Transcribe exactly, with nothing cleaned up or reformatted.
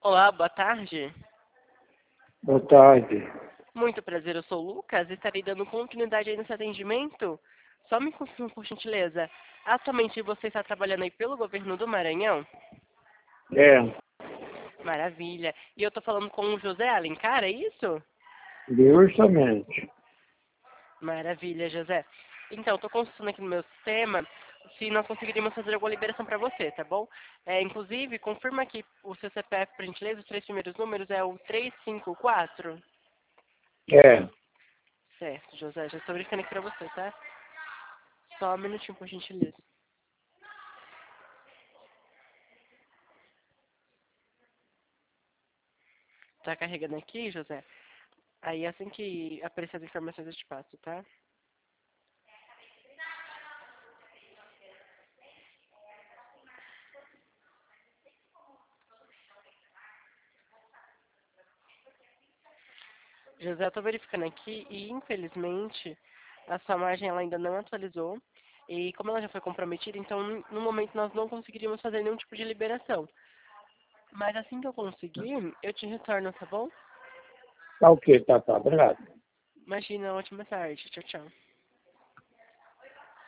Olá, boa tarde. Boa tarde. Muito prazer, eu sou o Lucas e estarei dando continuidade aí nesse atendimento. Só me confirma, por gentileza. Atualmente você está trabalhando aí pelo governo do Maranhão? É, Maravilha. E eu estou falando com o José Alencar, é isso? justamente. Maravilha, José. Então, estou consultando aqui no meu sistema se nós conseguiríamos fazer alguma liberação para você, tá bom? É, inclusive, confirma aqui o seu C P F, por gentileza, os três primeiros números é o três cinco quatro. É, Certo, José, já estou verificando aqui para você, tá? Só um minutinho, por gentileza. Tá carregando aqui, José? Aí assim que aparecer as informações eu te passo, tá? José, eu tô verificando aqui e infelizmente a sua margem ela ainda não atualizou. E como ela já foi comprometida, então no momento nós não conseguiríamos fazer nenhum tipo de liberação. Mas assim que eu conseguir, eu te retorno, tá bom? tá ok, tá, tá, obrigado. Imagina, ótima tarde. Tchau, tchau.